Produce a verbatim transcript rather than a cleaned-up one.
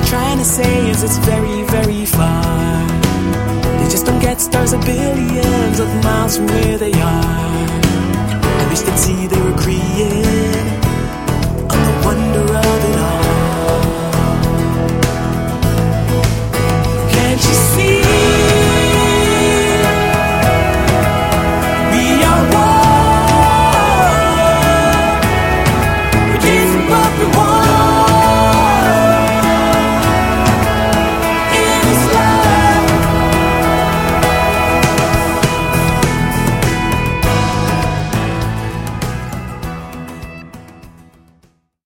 trying to say is it's very, very far. They just don't get stars a billions of miles from where they are. At least they'd see they were created